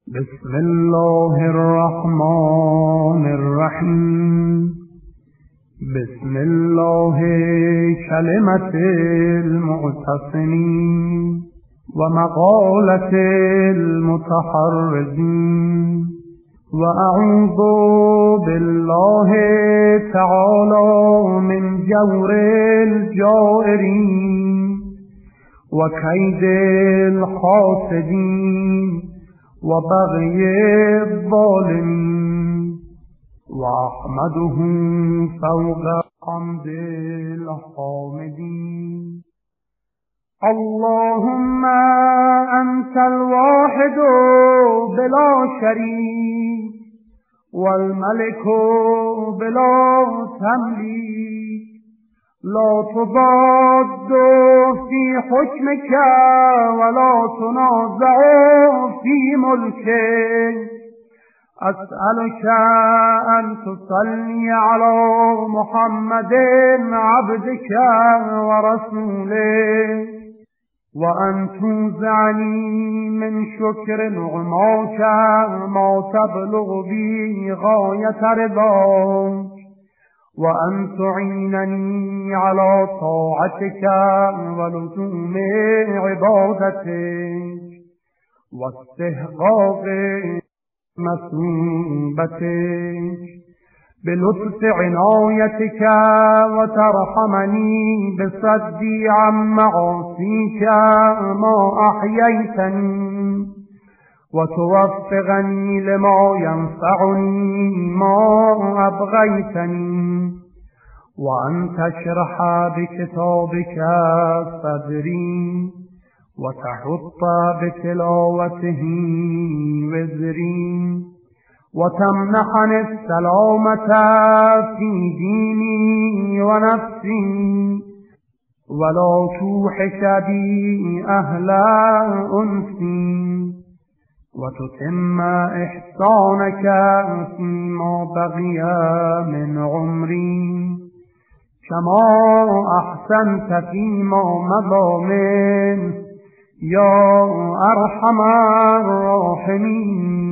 بسم الله الرحمن الرحیم. بسم الله کلمة المعتصمین و مقالة المتحرزین و اعوذ بالله تعالی من جور الجائرین و کید الحاسدین و بغی الظالمین و احمده فوق حمد الحامدین. اللهم انت الواحد بلا شریک والملك بلا تملیک لا تضاد في حكمك ولا تنازع في ملكك. أسألك أن تصلي على محمد عبدك ورسولك وأن تنزعني من شكر نعماك ما تبلغ به غاية رضاك وأن تعينني على طاعتك ولزوم عبادتك واستحقاق مثوبتك بلطف عنايتك وترحمني بصدي عن معاصيك ما أحييتني وتوفقني لما ينفعني ما أبغيتني وأن تشرح بكتابك صدري وتحط بتلاوته وزري وتمنحني السلامة في ديني ونفسي ولا توحش بي أهل أنسي وتتم إحسانك فيما بقي من عمري كما أحسنت فيما مضى منه يا أرحم الراحمين.